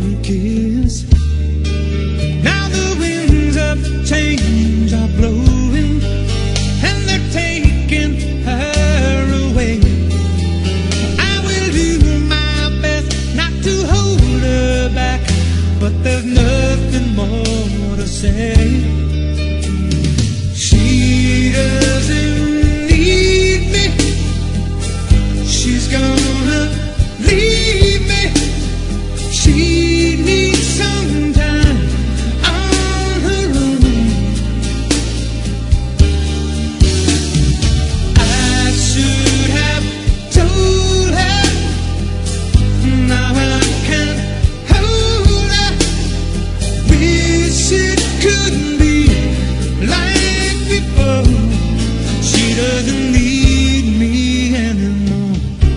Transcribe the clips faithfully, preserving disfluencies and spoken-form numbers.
one kiss. Now the winds of change are blowing, and they're taking her away. I will do my best not to hold her back, but there's nothing more to say. She doesn't need me. She's gonna leave me. She needs some time on her own. I should have told her. Now I can't hold her. Wish it could be like before. She doesn't need me anymore.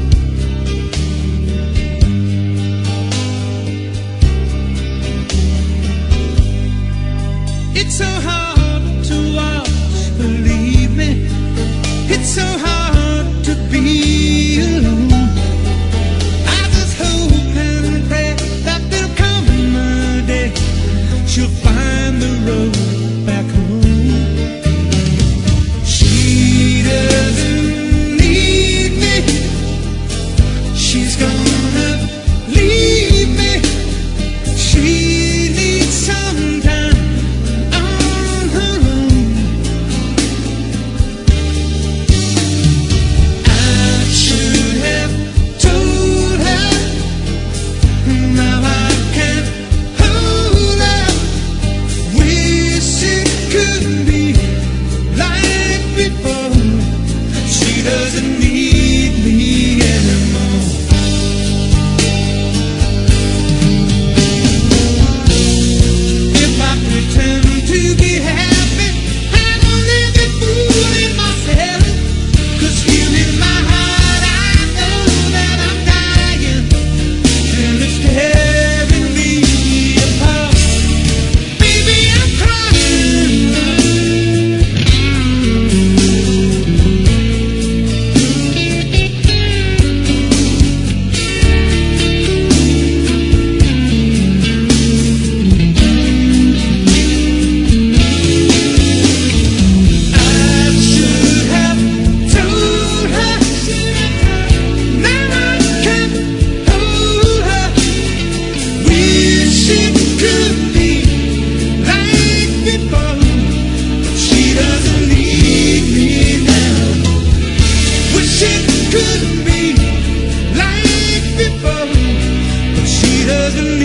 It's so hard to watch, believe me. It's so hard to be alone. I just hope and pray that there'll come a day she'll find the road back home. She doesn't need me. She's gonna leave me. She needs some time on her own. I should have told her. Now I can't hold her. Wish it could be like before. She doesn't need me anymore. If I pretend to be happy, I only be fooling myself. 'Cause here in my heart I know that I'm dying, and it's tearing me apart. Baby, I'm crying. I should have told her. Now I can't hold her. Wish it could be like before. She doesn't need me now. Wish it could be like before. She doesn't need